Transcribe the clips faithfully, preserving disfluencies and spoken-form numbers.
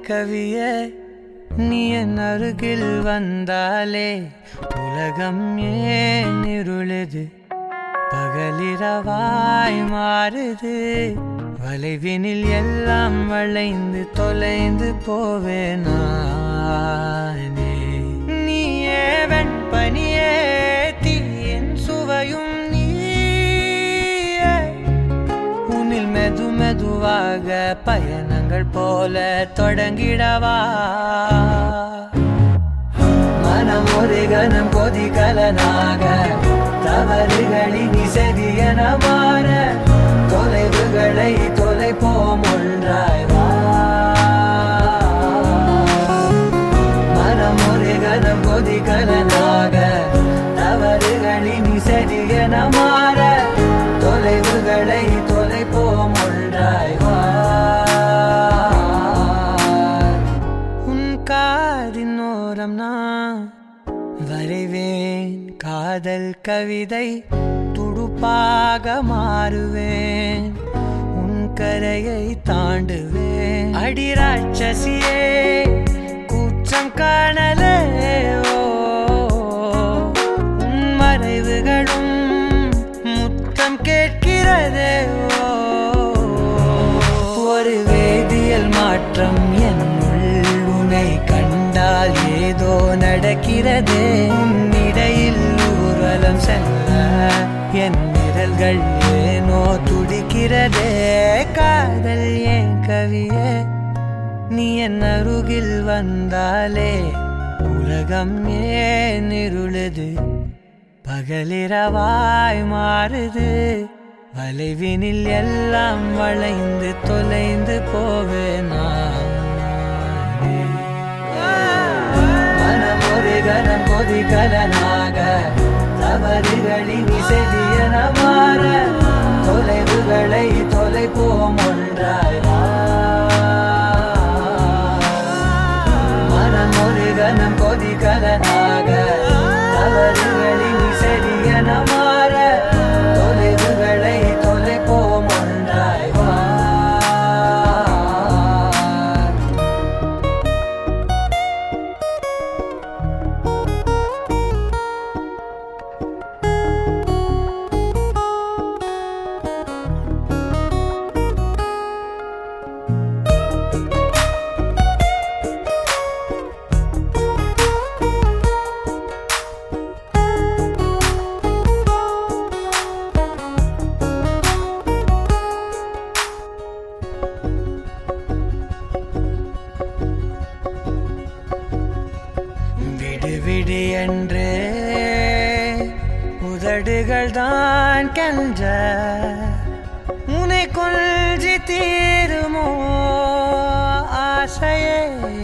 கவியே நீ என் அருகில் வந்தாலே உலகம் ஏன் இருளுது பகலிரவாய் மாறுது வளைவினில் எல்லாம் வளைந்து தொலைந்து போவேனே நீயே வெண்பனியே தீயின் சுவையும் நீயே உன்னில் மெது மெதுவாக பயணங்கள் போல தொடங்கிடவா மனம் ஒரு கணம் கொதிகலனாக தவறுகளின் இசையன மாற தொலைவுகளை தொலைப்போம் ஒன்றாய் வா மனம் ஒரு கணம் கொதிகலனாக தவறுகளின் இசையன மாற தொலைவுகளை தொலைப்போம் ஒன்றாய் வா உன் காதின் ஓரம் நான் வரைவேன் காதல் கவிதை துடுப்பாக மாறுவேன் உன் கரையை தாண்டுவேன் அடி ராட்சசியே கூச்சம் காணலே உன் மறைவுகளும் முத்தம் கேட்கிறதே ஒரு வேதியியல் மாற்றம் என்னுள் உன்னை கண்டால் ஏதோ நடக்கிறதே உன்னிடையில் ஊர்வலம் செல்ல என் விரல்கள் ஏனோ துடிக்கிறதே காதல் ஏன் கவியே நீ என் அருகில் வந்தாலே உலகம் ஏன் இருளுது பகலிரவாய் மாறுது வளைவினில் எல்லாம் வளைந்து தொலைந்து போவேனா மனம் ஒரு கணம் கொதிகலனாக தவறுகளின் இசையன மாற தொலைவுகளை தொலைப்போம் ஒன்றாய் வா மனம் ஒரு கணம் கொதிகலனாக தவறுகளின் இசையன மாற தொலைவுகளை தொலைப்போம் ஒன்றாய் வா விடு என்று உதடுகள் தான் கென்ற உன்னை கொல்ஜி தீருமோ ஆசையே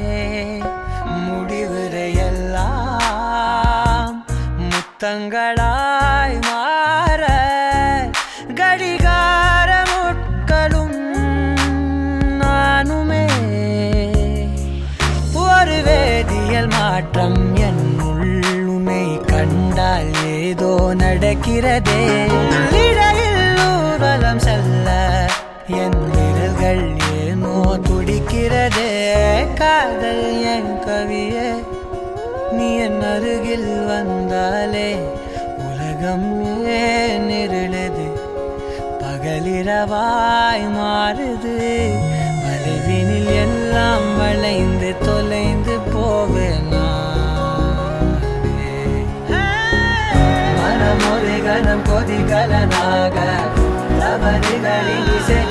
முடிவுரையெல்லாம் முத்தங்களாய் மாற கடிகார முட்களும் நானுமே ஒரு வேதியியல் மாற்றம் என்னுள்ளுனை கண்டால் ஏதோ நடக்கிறதே இடையில் ஊர்வலம் செல்ல என் விரல்கள் ஏனோ துடிக்கிறதே காதல் என் கவியே நீ என் அருகில் வந்தாலே உலகம் ஏன் இருளுது பகலிரவாய் மாறுது வளைவினில் எல்லாம் வளைந்து தொலைந்து போவேனா மனம் ஒரு கணம் கொதிகலனாக தவறுகளின் இசை